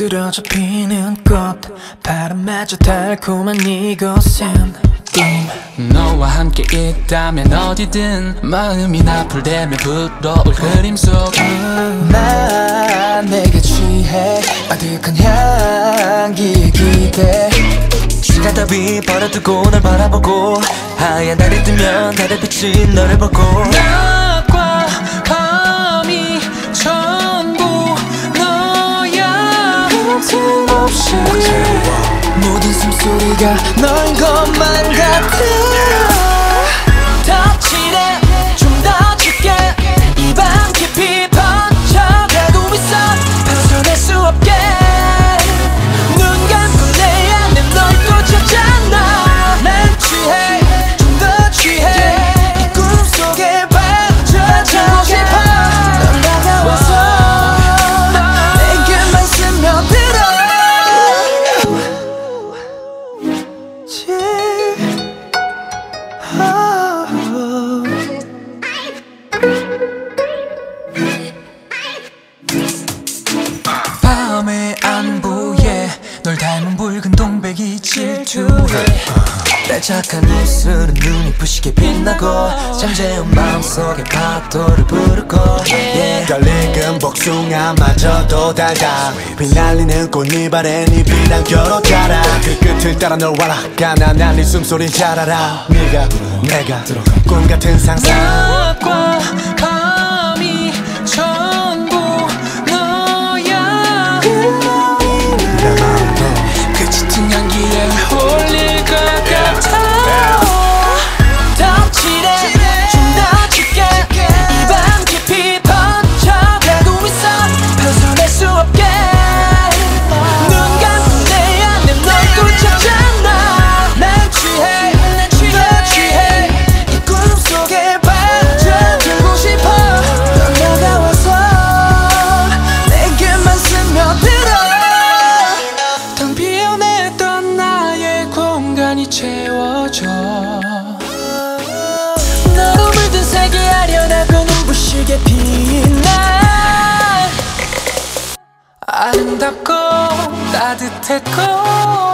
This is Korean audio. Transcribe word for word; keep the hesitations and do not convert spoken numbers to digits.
비뚤어져 피는 꽃 바람마저 달콤한 이곳은 꿈 너와 함께 있다면 어디든 마음이 나풀대면 불어올 그림 속 난 내게 취해 아득한 향기에 기대 시간 따위 버려두고 널 바라보고 하얀 달이 뜨면 달의 빛이 너를 보고 낮과 밤이 전부 너야 틈없이 모든 숨소리가 너인 것만 같아 더 칠해 좀 더 짙게 이 밤 깊이 번져가고 있어 벗어날 수 없게 눈 감고 내 안에 널 또 찾잖아 난 취해 좀 더 취해 이 꿈속에 빠져들고 싶어 넌 다가와서 내게만 스며들어 밤의 안부에 널 닮은 붉은 동백이 질투해 내 착한 입술은 눈이 부시게 빛나고 잠재운 마음속에 파도를 부르고 yeah. 걸익은 복숭아마저도 달다 빛날리는 꽃잎 아래 네 빛난 겨로 자라 그 끝을 따라 널 와라 가난한 네 숨소린 잘 알아 네가 내가 꿈같은 상상 낮과 밤이 전부 너야 내 마음도 그 짙은 향기에 홀릴 것 같아 더 칠해 좀 더 짙게 이 밤 깊이 번져가고 있어 벗어날 수 없게 눈 감고 내 안에 널 또 찾잖아 난 취해 더 취해 이 꿈속에 빠져들고 싶어 넌 다가와서 내게만 스며들어 텅 비어냈던 나의 공간이 채워져 너로 물든 세계 아련하고 눈부시게 빛나 아름답고 따뜻했고